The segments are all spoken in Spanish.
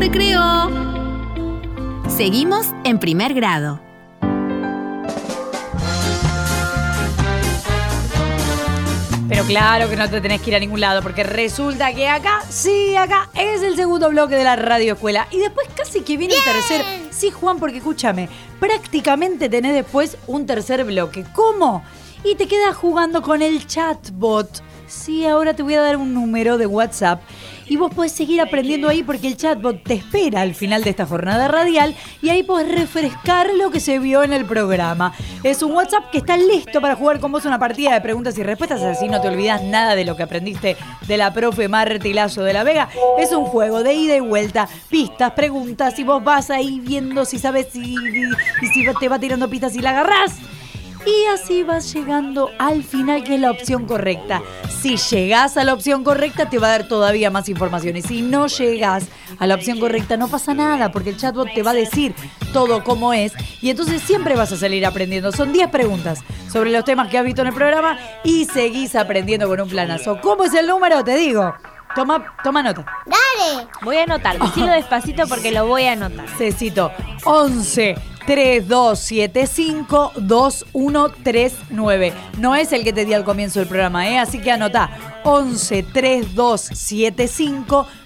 recreo. Seguimos en primer grado. Pero claro que no te tenés que ir a ningún lado, porque resulta que acá es el segundo bloque de la radio escuela. Y después casi que viene el tercer. Sí, Juan, porque escúchame, prácticamente tenés después un tercer bloque. ¿Cómo? Y te quedas jugando con el chatbot. Sí, ahora te voy a dar un número de WhatsApp y vos podés seguir aprendiendo ahí porque el chatbot te espera al final de esta jornada radial y ahí podés refrescar lo que se vio en el programa. Es un WhatsApp que está listo para jugar con vos una partida de preguntas y respuestas, así no te olvidás nada de lo que aprendiste de la profe Marti Lazo de la Vega. Es un juego de ida y vuelta, pistas, preguntas, y vos vas ahí viendo si sabes y si te va tirando pistas y la agarrás. Y así vas llegando al final, que es la opción correcta. Si llegás a la opción correcta, te va a dar todavía más información. Y si no llegás a la opción correcta, no pasa nada, porque el chatbot te va a decir todo cómo es. Y entonces siempre vas a salir aprendiendo. Son 10 preguntas sobre los temas que has visto en el programa y seguís aprendiendo con un planazo. ¿Cómo es el número? Te digo. Toma nota. ¡Dale! Voy a anotar. Decilo despacito porque lo voy a anotar. Cecito. 11 3275 2139. No es el que te di al comienzo del programa, así que anotá. 11 3275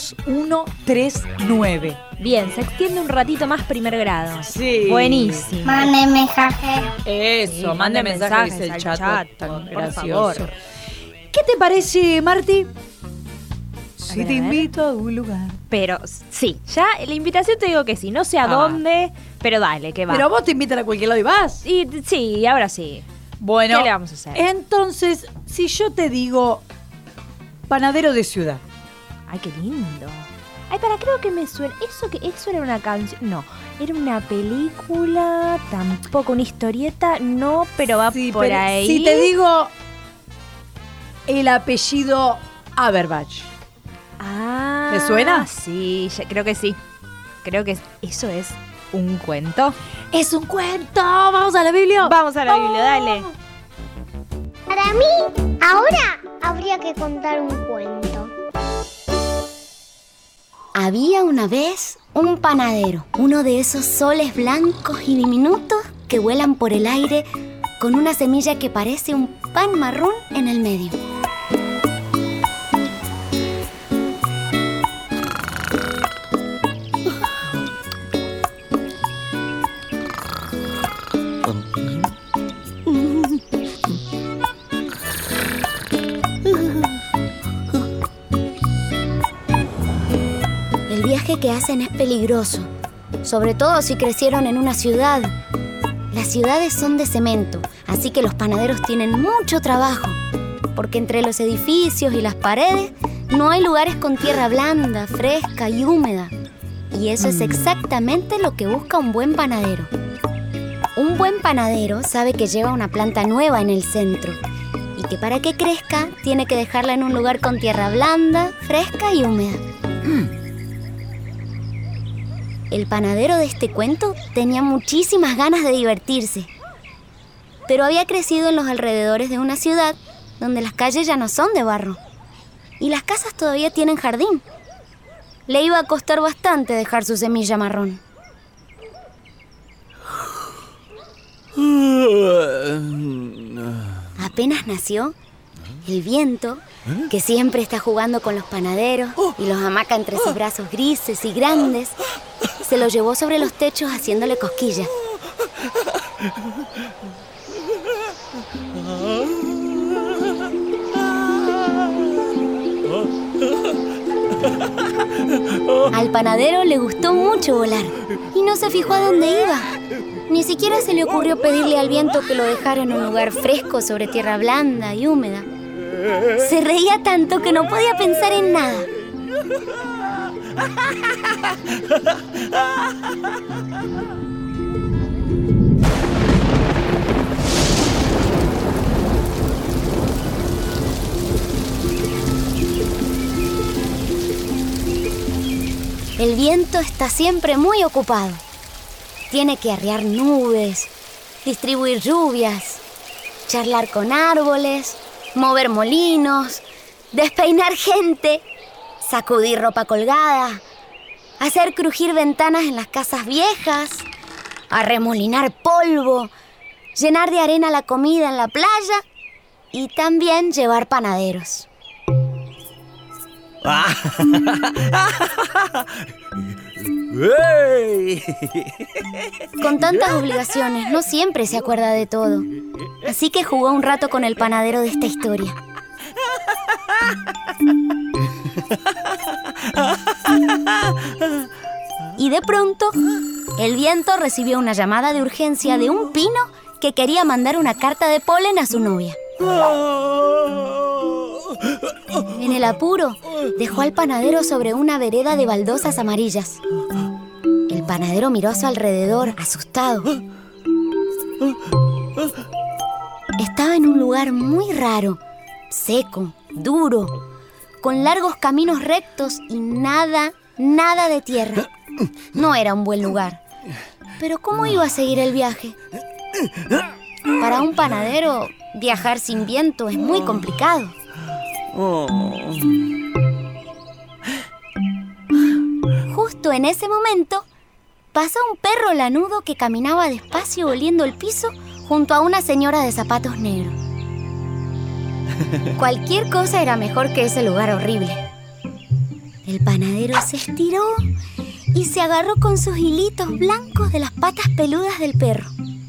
2139. Bien, se extiende un ratito más primer grado. Sí. Buenísimo. Mande mensaje. Eso, Sí, mande mensajes al el chat tan por gracioso. favor. ¿Qué te parece, Marti? Si ver, te a ver. invito a un lugar. Pero sí, ya la invitación te digo que sí. No sé a dónde, pero dale, que va. Pero vos te invitan a cualquier lado y vas. Y sí, ahora sí. Bueno, ¿Qué le vamos a hacer? Entonces, si yo te digo panadero de ciudad. Ay, qué lindo. Ay, creo que me suena. Eso era una canción. No, era una película, tampoco una historieta, no, pero va Sí, por pero ahí. Si te digo el apellido Aberbach. Ah, ¿Te suena? Sí, creo que sí. Creo que eso es un cuento. ¡Es un cuento! ¡Vamos a la Biblia! Vamos a la Biblia, dale. Para mí, ahora habría que contar un cuento. Había una vez un panadero, uno de esos soles blancos y diminutos que vuelan por el aire con una semilla que parece un pan marrón en el medio. El viaje que hacen es peligroso, sobre todo si crecieron en una ciudad. Las ciudades son de cemento, así que los panaderos tienen mucho trabajo, porque entre los edificios y las paredes no hay lugares con tierra blanda, fresca y húmeda. Y eso es exactamente lo que busca un buen panadero. Un buen panadero sabe que lleva una planta nueva en el centro y que para que crezca tiene que dejarla en un lugar con tierra blanda, fresca y húmeda. El panadero de este cuento tenía muchísimas ganas de divertirse, pero había crecido en los alrededores de una ciudad donde las calles ya no son de barro y las casas todavía tienen jardín. Le iba a costar bastante dejar su semilla marrón. Apenas nació, el viento, que siempre está jugando con los panaderos y los amaca entre sus brazos grises y grandes, se lo llevó sobre los techos haciéndole cosquillas. Al panadero le gustó mucho volar y no se fijó a dónde iba. Ni siquiera se le ocurrió pedirle al viento que lo dejara en un lugar fresco sobre tierra blanda y húmeda. Se reía tanto que no podía pensar en nada. El viento está siempre muy ocupado. Tiene que arriar nubes, distribuir lluvias, charlar con árboles, mover molinos, despeinar gente, sacudir ropa colgada, hacer crujir ventanas en las casas viejas, arremolinar polvo, llenar de arena la comida en la playa y también llevar panaderos. Con tantas obligaciones, no siempre se acuerda de todo. Así que jugó un rato con el panadero de esta historia. Y de pronto, el viento recibió una llamada de urgencia de un pino que quería mandar una carta de polen a su novia. En el apuro, dejó al panadero sobre una vereda de baldosas amarillas. El panadero miró a su alrededor, asustado. Estaba en un lugar muy raro, seco, duro, con largos caminos rectos y nada de tierra. No era un buen lugar. Pero ¿cómo iba a seguir el viaje? Para un panadero, viajar sin viento es muy complicado. Justo en ese momento, pasó un perro lanudo que caminaba despacio oliendo el piso junto a una señora de zapatos negros. Cualquier cosa era mejor que ese lugar horrible. El panadero se estiró y se agarró con sus hilitos blancos de las patas peludas del perro.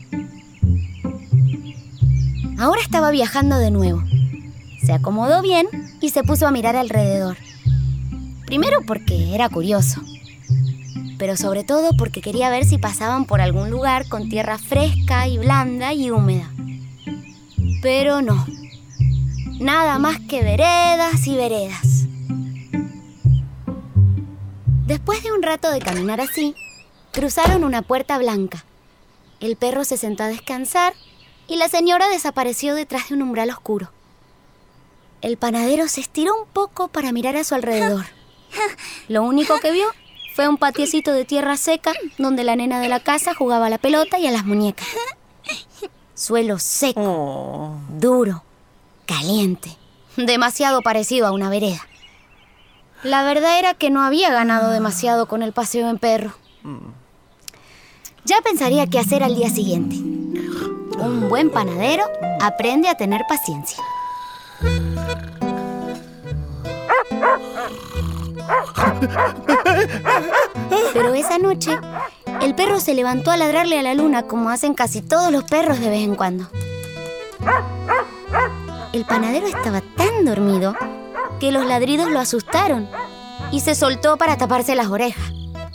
Ahora estaba viajando de nuevo. Se acomodó bien y se puso a mirar alrededor. Primero porque era curioso, pero sobre todo porque quería ver si pasaban por algún lugar con tierra fresca y blanda y húmeda. Pero no. Nada más que veredas y veredas. Después de un rato de caminar así, cruzaron una puerta blanca. El perro se sentó a descansar y la señora desapareció detrás de un umbral oscuro. El panadero se estiró un poco para mirar a su alrededor. Lo único que vio fue un patiecito de tierra seca donde la nena de la casa jugaba a la pelota y a las muñecas. Suelo seco, duro, caliente, demasiado parecido a una vereda. La verdad era que no había ganado demasiado con el paseo en perro. Ya pensaría qué hacer al día siguiente. Un buen panadero aprende a tener paciencia. Pero esa noche, el perro se levantó a ladrarle a la luna como hacen casi todos los perros de vez en cuando. El panadero estaba tan dormido que los ladridos lo asustaron y se soltó para taparse las orejas.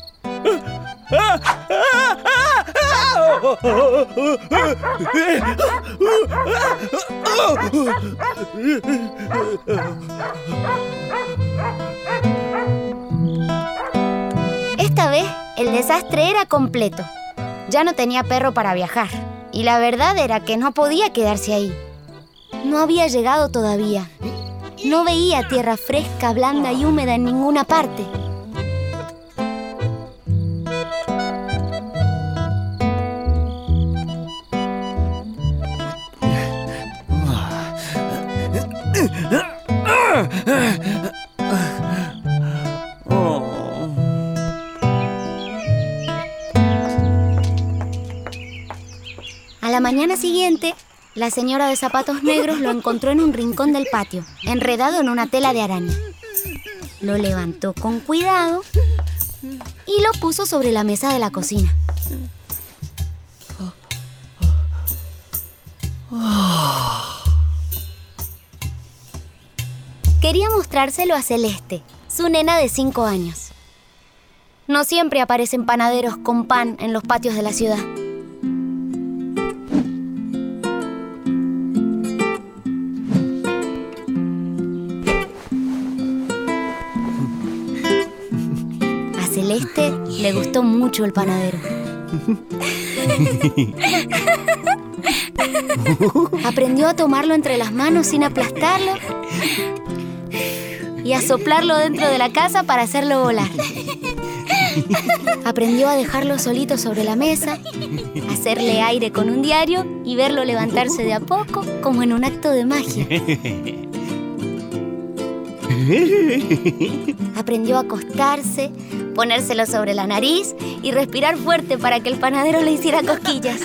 Esta vez el desastre era completo. Ya no tenía perro para viajar y la verdad era que no podía quedarse ahí. No había llegado todavía. No veía tierra fresca, blanda y húmeda en ninguna parte. A la mañana siguiente, la señora de zapatos negros lo encontró en un rincón del patio, enredado en una tela de araña. Lo levantó con cuidado y lo puso sobre la mesa de la cocina. Quería mostrárselo a Celeste, su nena de 5 años. No siempre aparecen panaderos con pan en los patios de la ciudad. A Celeste le gustó mucho el panadero. Aprendió a tomarlo entre las manos sin aplastarlo y a soplarlo dentro de la casa para hacerlo volar. Aprendió a dejarlo solito sobre la mesa, hacerle aire con un diario y verlo levantarse de a poco como en un acto de magia. Aprendió a acostarse, ponérselo sobre la nariz y respirar fuerte para que el panadero le hiciera cosquillas.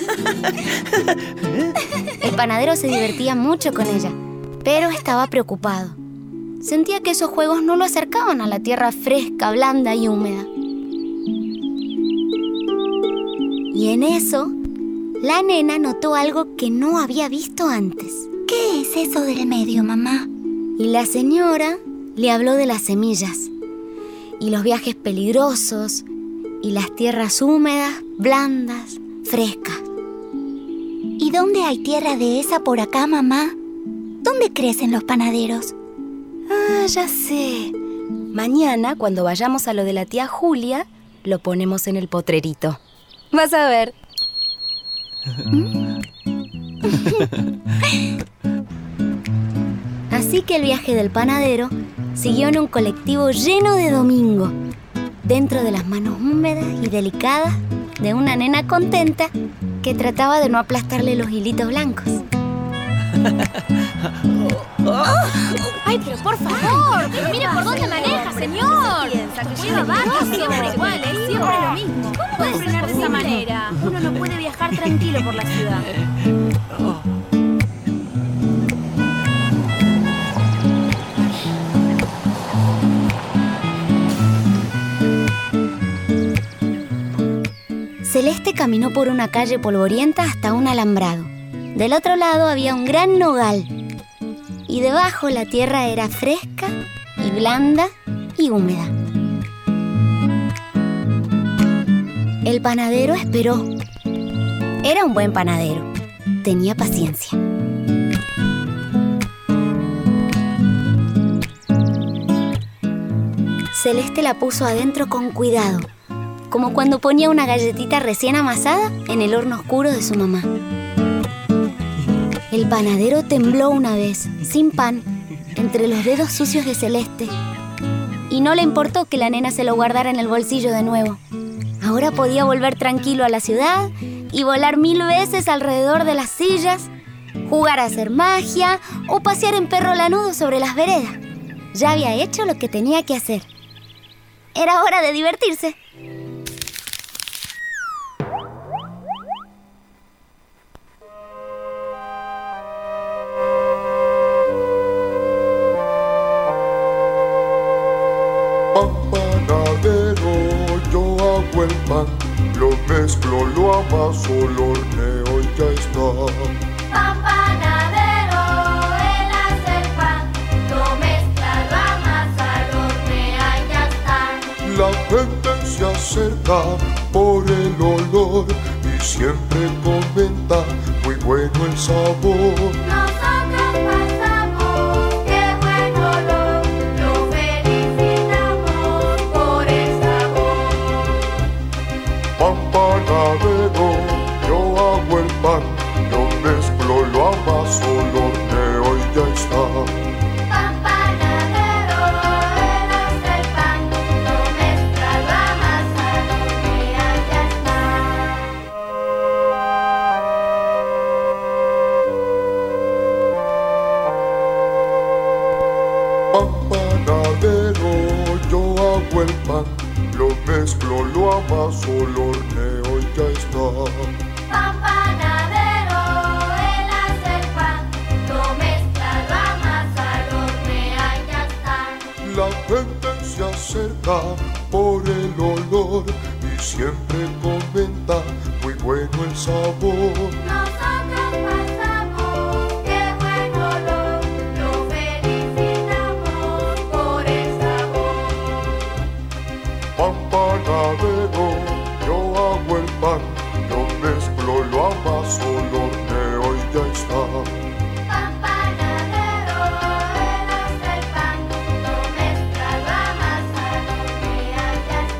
El panadero se divertía mucho con ella, pero estaba preocupado. Sentía que esos juegos no lo acercaban a la tierra fresca, blanda y húmeda. Y en eso, la nena notó algo que no había visto antes. ¿Qué es eso del medio, mamá? Y la señora le habló de las semillas, y los viajes peligrosos, y las tierras húmedas, blandas, frescas. ¿Y dónde hay tierra de esa por acá, mamá? ¿Dónde crecen los panaderos? Ah, ya sé. Mañana, cuando vayamos a lo de la tía Julia, lo ponemos en el potrerito. Vas a ver. Así que el viaje del panadero siguió en un colectivo lleno de domingo, dentro de las manos húmedas y delicadas de una nena contenta que trataba de no aplastarle los hilitos blancos. ¡Ay, pero por favor! ¡Pero mire por dónde maneja, señor! Lleva vaca siempre igual, es siempre lo mismo. ¿Cómo puede frenar de esa manera? Uno no puede viajar tranquilo por la ciudad. Celeste caminó por una calle polvorienta hasta un alambrado. Del otro lado había un gran nogal. Y debajo la tierra era fresca y blanda y húmeda. El panadero esperó. Era un buen panadero. Tenía paciencia. Celeste la puso adentro con cuidado, como cuando ponía una galletita recién amasada en el horno oscuro de su mamá. El panadero tembló una vez, sin pan, entre los dedos sucios de Celeste. Y no le importó que la nena se lo guardara en el bolsillo de nuevo. Ahora podía volver tranquilo a la ciudad y volar 1000 veces alrededor de las sillas, jugar a hacer magia o pasear en perro lanudo sobre las veredas. Ya había hecho lo que tenía que hacer. Era hora de divertirse. El pan, lo mezclo, lo amaso, lo horneo y ya está. Pan panadero, él hace el pan, lo mezcla, lo amasa, lo hornea y ya está. La gente se acerca por el olor y siempre comenta muy bueno el sabor. Nosotros pasamos, qué buen olor, lo felicitamos por el sabor. Pan panadero, yo hago el pan, lo mezclo, lo amaso, lo horneo y ya está. Pan panadero, él hace el pan, lo mezcla, lo amasa, lo hornea y ya está. Pan panadero, yo hago el pan, lo mezclo, lo amaso, lo horneo y ya está. Pan panadero, él hace el pan, lo mezcla, lo amasa, lo hornea y ya está. La gente se acerca por el olor y siempre comenta muy bueno el sabor. Nosotros pasamos, qué buen olor, lo felicitamos por el sabor. Pan panadero, yo hago el pan, lo mezclo, lo amaso, lo horneo y ya está. Pan panadero, él hace el pan, lo mezcla, lo amasa, lo hornea y ya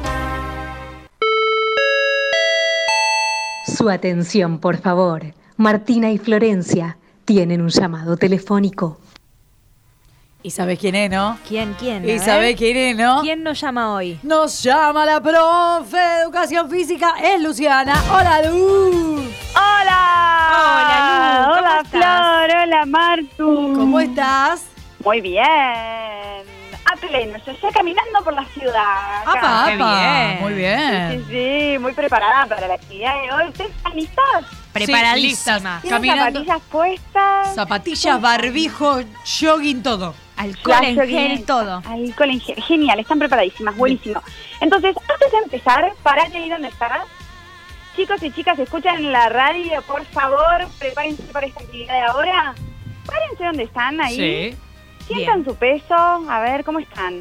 está. Su atención, por favor. Martina y Florencia tienen un llamado telefónico. ¿Y sabes quién es, no? ¿Quién? ¿Y sabes quién es, no? ¿Quién nos llama hoy? Nos llama la profe de Educación Física, es Luciana. ¡Hola, Luz! ¡Hola! Hola, Lu, ¿cómo Hola, estás? Flor. Hola, Martu. ¿Cómo estás? Muy bien. A Elena, yo estoy caminando por la ciudad. ¡Apa, Qué apa! Muy bien. Sí, muy preparada para la actividad de hoy. ¿Ustedes están listas? Preparadísima. ¿Tienen Caminando. zapatillas puestas? Zapatillas, barbijo, jogging, todo. Alcohol en gel, todo. Alcohol en gel. Genial, están preparadísimas, buenísimo. Entonces, antes de empezar, parate ahí donde estás. Chicos y chicas, escuchan la radio, por favor, prepárense para esta actividad de ahora. Párense donde están ahí. Sí. Sientan su peso, a ver, ¿cómo están?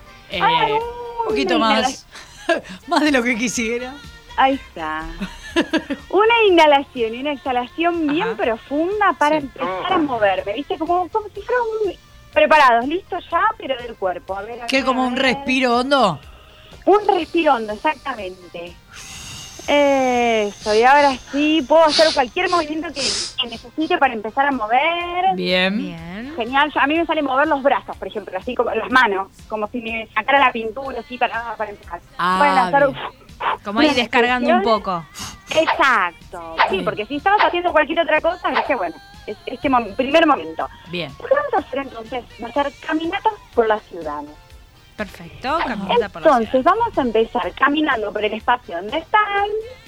Un poquito más. Más de lo que quisiera. Ahí está. Una inhalación y una exhalación bien profunda para empezar a moverme, ¿viste? Como si fueran preparados, listos ya, pero del cuerpo. A ver, ¿Qué, como un respiro hondo? Un respiro hondo, exactamente. Eso, y ahora sí, puedo hacer cualquier movimiento que necesite para empezar a mover. Bien. Genial, a mí me sale mover los brazos, por ejemplo, así como las manos, como si me sacara la pintura, así para empezar. Pueden hacer como ir descargando un poco. Exacto, sí, porque si estabas haciendo cualquier otra cosa, es que bueno, es este primer momento. Bien. Lo que vamos a hacer entonces, va a ser caminatas por la ciudad. Perfecto, caminata por la ciudad. Entonces vamos a empezar caminando por el espacio donde están,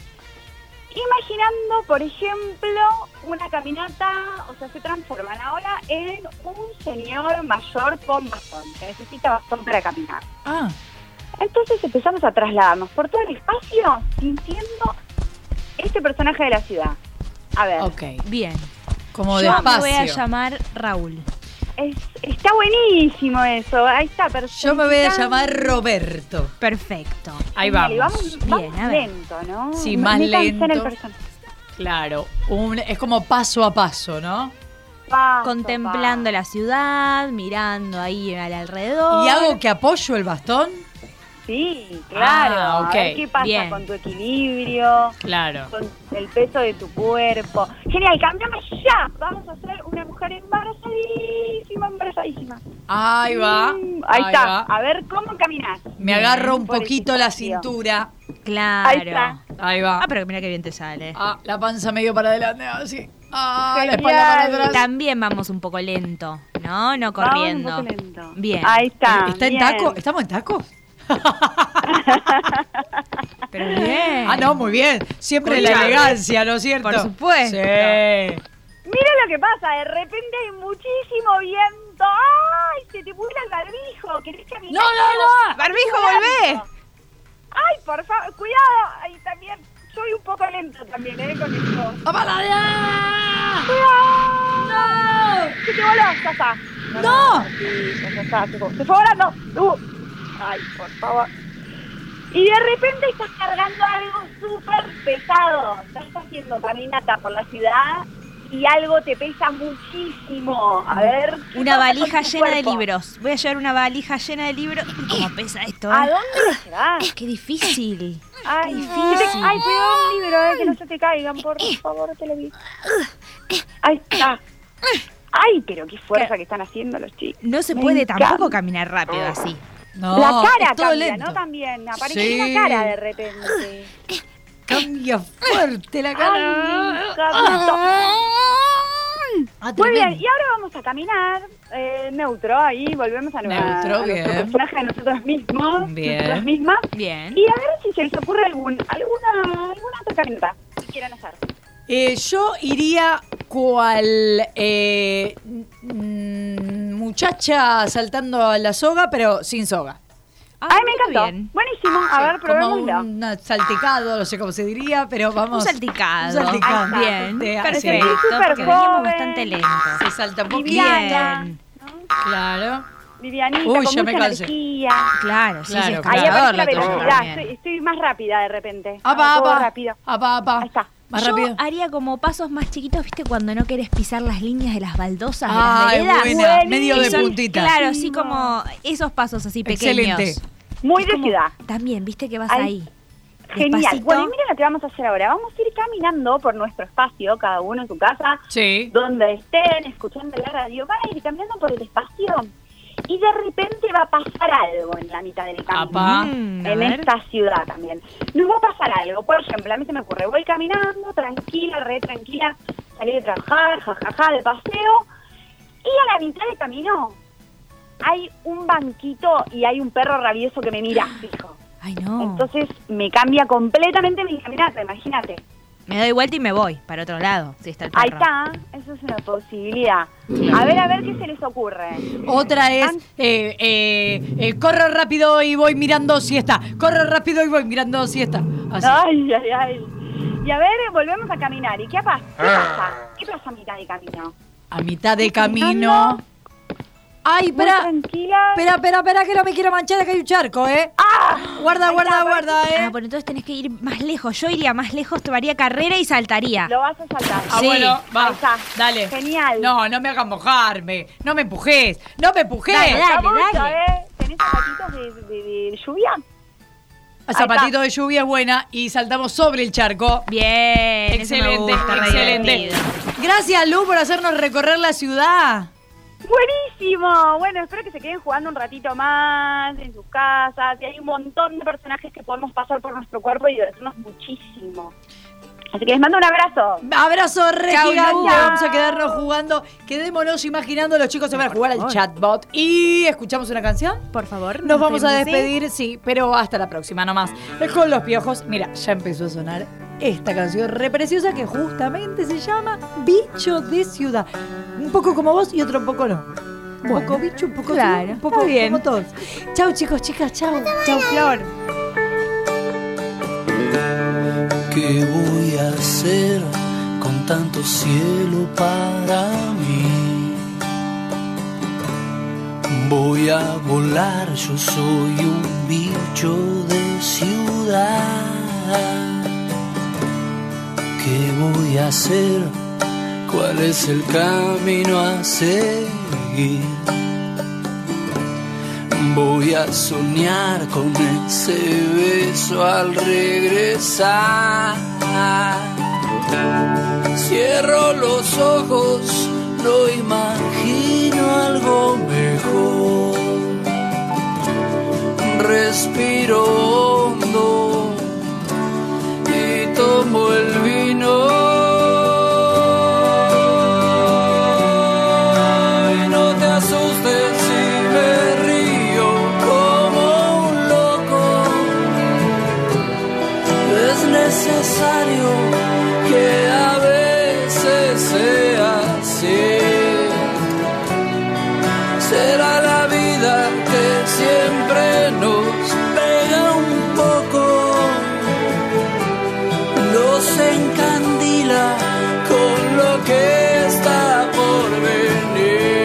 imaginando, por ejemplo, una caminata, o sea, se transforman ahora en un señor mayor con bastón, que necesita bastón para caminar. Entonces empezamos a trasladarnos por todo el espacio sintiendo este personaje de la ciudad. A ver. Ok. Bien. Como Yo despacio. me voy a llamar Raúl. Está buenísimo eso, ahí está, perfecto. Yo me voy a llamar Roberto. Perfecto. Ahí vamos. Vamos Bien, a ver. lento, ¿no? Sí, más Métanse lento. en el personaje. Claro, es como paso a paso, ¿no? Contemplando la ciudad, mirando ahí al alrededor. ¿Y hago que apoyo el bastón? Sí, claro. Ok. A ver qué pasa Bien. con tu equilibrio, Claro. con el peso de tu cuerpo. Genial, cambiamos ya. Vamos a hacer una mujer embarazadísima. Ahí va. Ahí está. va. A ver cómo caminas. Me agarro un por poquito ese la espacio. cintura. Claro. Ahí está. Ahí va. Ah, pero mira qué bien te sale. La panza medio para adelante, así. La Genial. espalda para atrás. También vamos un poco lento, ¿no? No corriendo. Vamos un poco lento. Bien. Ahí está. ¿Está en bien. taco? ¿Estamos en tacos? Pero bien. No, muy bien. Siempre la Escuchame. elegancia, ¿no es cierto? Por supuesto. Sí. Mira lo que pasa, de repente hay muchísimo viento. ¡Ay! Se te vuela el barbijo. ¿Querés caminar? ¡No! ¡Barbijo, volvé! ¡Ay, por favor! ¡Cuidado! Ahí también. Soy un poco lento también, con esto. ¡Apala ya! ¡Cuidado! ¡No! ¡Se te voló! Ya está. ¡No! Sí, ya está. Se fue volando. ¡Ay, por favor! Y de repente estás cargando algo súper pesado. Estás haciendo caminata por la ciudad y algo te pesa muchísimo. A ver. Una valija con tu llena de cuerpo? libros. Voy a llevar una valija llena de libros. ¿Cómo pesa esto? ¿A dónde lo llevas? Qué difícil. Ay, difícil. Ay, cuidado un libro, que no se te caigan, por favor, te lo digo. Ahí está. Ay, pero qué fuerza que están haciendo los chicos. No se Me puede encanta. tampoco caminar rápido así. No, La cara es todo cambia, lento. ¿no? También aparece Sí. una cara de repente. Cambia fuerte la cara. Ay, me encantó. Muy bien, y ahora vamos a caminar neutro, ahí volvemos a Neutro, a bien. nuestro personaje de nosotros mismos, Bien. nosotras mismas. Bien. Y a ver si se les ocurre alguna otra caminata que quieran hacer. Yo iría cual muchacha saltando a la soga, pero sin soga. Ay, me muy encantó. bien. Buenísimo, a ver, Como probémoslo. un salticado, no sé cómo se diría, pero vamos. Un salticado. Un salticado. Bien, Sí, perfecto, sí. súper porque veníamos joven. bastante lentos. Se salta un poquito. Liviana. Bien. Claro. Livianita, Uy, con ya me mucha cansé. energía. Claro, sí, Claro, sí, claro. Ahí escalador aparece la la tuya velocidad, también. estoy más rápida de repente. Apa, Todo apa. rápido. Apa, apa. Ahí está. Más Yo rápido. haría como pasos más chiquitos, ¿viste? Cuando no querés pisar las líneas de las baldosas de Ay, las veredas. buena. Medio de Que son- puntita. Claro, así como esos pasos así pequeños. Excelente. Muy Es de como- ciudad. También, ¿viste? Que vas Ay, ahí. Genial. Despacito. Bueno, y miren lo que vamos a hacer ahora. Vamos a ir caminando por nuestro espacio, cada uno en su casa, Sí. donde estén, escuchando la radio. Van a ir caminando por el espacio y de repente va a pasar algo en la mitad del camino. Apa. A En ver. esta ciudad también. Nos va a pasar algo. Por ejemplo, a mí se me ocurre, voy caminando, tranquila, re tranquila, salí de trabajar, jajaja, de paseo, y a la mitad del camino hay un banquito y hay un perro rabioso que me mira fijo. Ay, no. Entonces me cambia completamente mi caminata, imagínate. Me doy vuelta y me voy para otro lado, si está el perro. Ahí está, eso es una posibilidad. A ver qué se les ocurre. Otra es, corro rápido y voy mirando si está. Corro rápido y voy mirando si está. Así. Ay. Y a ver, volvemos a caminar. ¿Y qué pasa? ¿Qué pasa a mitad de camino? A mitad de camino. Ay, espera. Tranquila. Espera, que no me quiero manchar, acá hay un charco, Guarda, Bueno, entonces tenés que ir más lejos. Yo iría más lejos, tomaría carrera y saltaría. Lo vas a saltar. Sí. Bueno, va. Ahí está. Dale. Genial. No me hagas mojarme. No me empujes. Dale. ¿Tenés zapatitos de lluvia? Zapatito de lluvia es buena y saltamos sobre el charco. Bien. Excelente. Gracias, Lu, por hacernos recorrer la ciudad. Buenísimo. Bueno, espero que se queden jugando un ratito más en sus casas. Y hay un montón de personajes que podemos pasar por nuestro cuerpo y divertirnos muchísimo. Así que les mando un abrazo. Abrazo re gigante. Vamos a quedarnos jugando. Quedémonos imaginando, los chicos se van a jugar al chatbot. Y escuchamos una canción. Por favor. Nos vamos a despedir, sí, pero hasta la próxima nomás. Con los piojos. Mira, ya empezó a sonar esta canción re preciosa que justamente se llama Bicho de Ciudad. Un poco como vos y otro un poco no. Un poco bicho, un poco claro, un poco bien. como todos. Chau, chicos, chicas, chau. Chau, Flor. ¿Qué voy a hacer con tanto cielo para mí? Voy a volar, yo soy un bicho de ciudad. ¿Qué voy a hacer? ¿Cuál es el camino a seguir? Voy a soñar con ese beso al regresar. Cierro los ojos, no imagino algo mejor. Respiro hondo y tomo el vino. Necesario que a veces sea así. Será la vida que siempre nos pega un poco, nos encandila con lo que está por venir.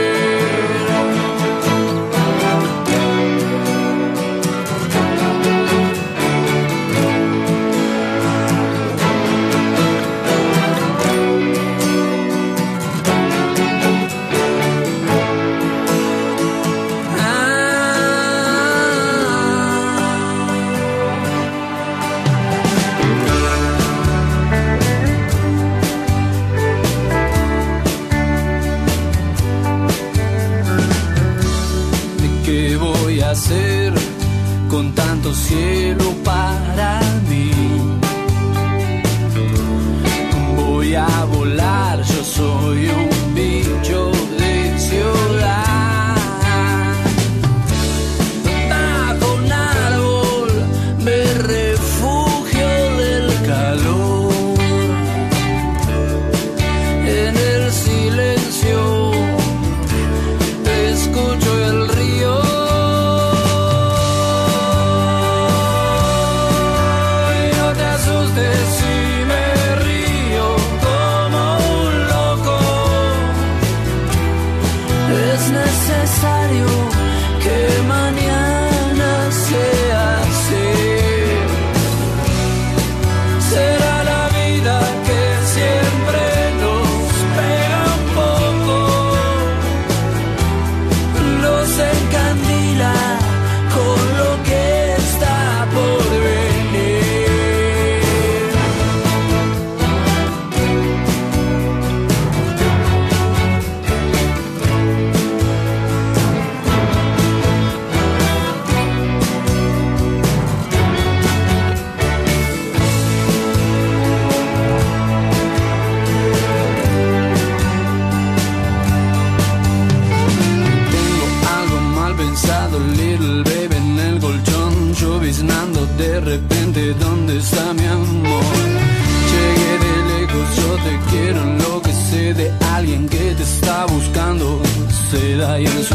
Hacer con tanto cielo para mí. Voy a volar, yo soy un bicho de ciudad. Bajo un árbol me refugio del calor. En el silencio escucho el río. acostado little baby en el colchón, lloviznando de repente, ¿dónde está mi amor? Llegué de lejos, yo te quiero, enloquecer de alguien que te está buscando, se da y en